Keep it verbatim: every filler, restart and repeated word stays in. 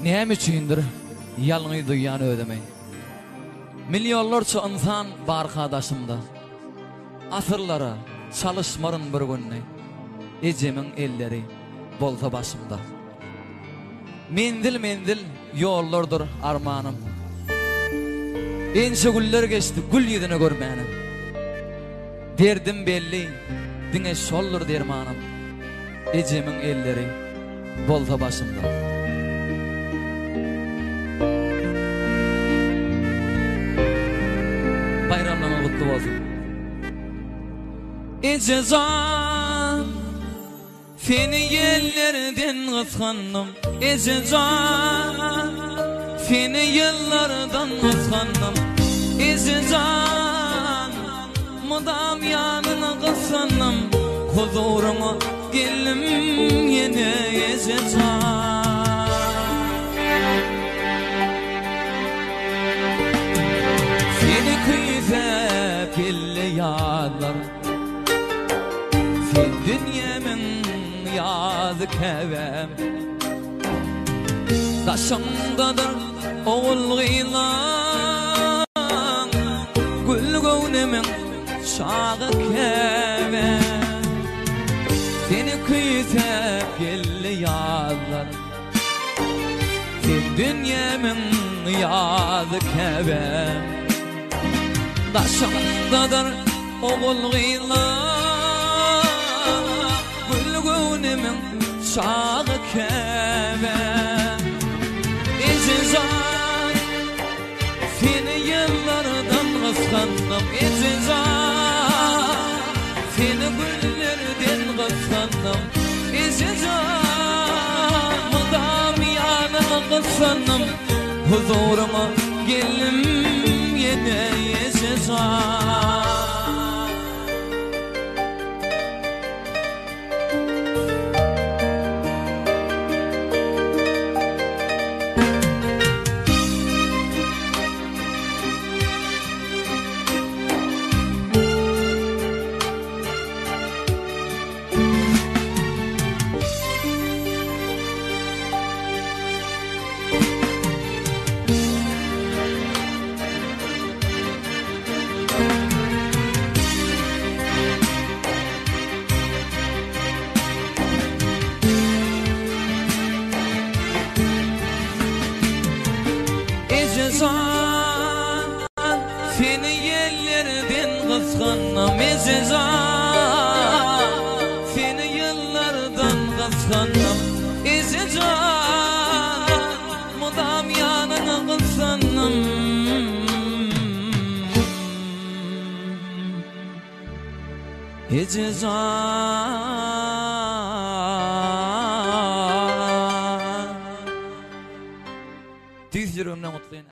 Näme üçindir ýalňy duýýany ödemey. Milyonlarça insan barkadaşymda. Asırlara çalışmarın bir günni. Ecemin elleri bolsa başımda. Mendil mendil yollardır armanım. Enşe güller geçti, gül yüzünü görmenim. Derdim belli, dine şoldur dermanım. Ecemin elleri bolsa başımda. Bayramdan kutlu olsun. Ececan, seni yerlerden kıskandım. Ececan, seni yıllardan kıskandım. Ececan, mudam yanına kıskandım. Huzuruma geldim yine Ececan. Seni kıyıza pille yağlar, sen dünyemin yazı kevem. Taşımdadır oğul gıylan, gül gövnemin şağı kevem. Seni kıyıza pille yağlar, sen dünyemin yazı kevem. Taşımdadır oğul gıylan, gül gövnemin şağı kevem. Ececan, seni yıllardan kıskandım. Ececan, seni güllerden kıskandım. Ececan, mudam yanına kıskandım. Huzuruma geldim yine Ececan. Ececan, seni yerlerden kıskandım. Ececan, seni yıllardan kıskandım. Ececan, mudam yanına kıskandım. Ececan, tüz yüreğimden mutluyum.